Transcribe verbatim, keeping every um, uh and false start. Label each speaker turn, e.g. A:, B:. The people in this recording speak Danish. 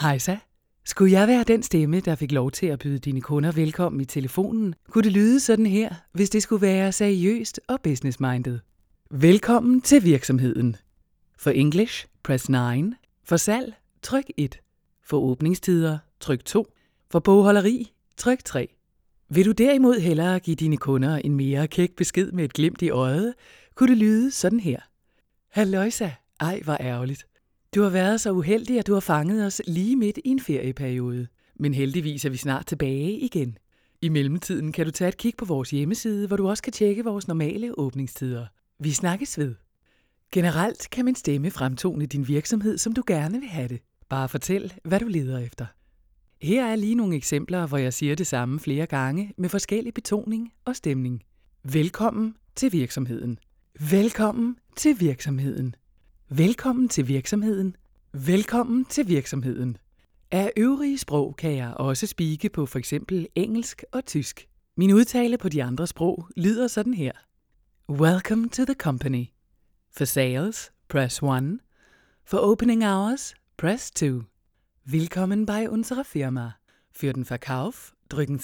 A: Hejsa. Skulle jeg være den stemme, der fik lov til at byde dine kunder velkommen i telefonen, kunne det lyde sådan her, hvis det skulle være seriøst og business-minded. Velkommen til virksomheden. For English, press ni. For salg, tryk et. For åbningstider, tryk to. For bogholderi, tryk tre. Vil du derimod hellere give dine kunder en mere kæk besked med et glimt i øjet, kunne det lyde sådan her. Halløjsa, ej hvor ærgerligt. Du har været så uheldig, at du har fanget os lige midt i en ferieperiode. Men heldigvis er vi snart tilbage igen. I mellemtiden kan du tage et kig på vores hjemmeside, hvor du også kan tjekke vores normale åbningstider. Vi snakkes ved. Generelt kan min stemme fremtone din virksomhed, som du gerne vil have det. Bare fortæl, hvad du leder efter. Her er lige nogle eksempler, hvor jeg siger det samme flere gange med forskellig betoning og stemning. Velkommen til virksomheden. Velkommen til virksomheden. Velkommen til virksomheden. Velkommen til virksomheden. Af øvrige sprog kan jeg også speake på for eksempel engelsk og tysk. Min udtale på de andre sprog lyder sådan her. Welcome to the company. For sales, press one. For opening hours, press two. Willkommen bei unserer Firma. Für den Verkauf drücken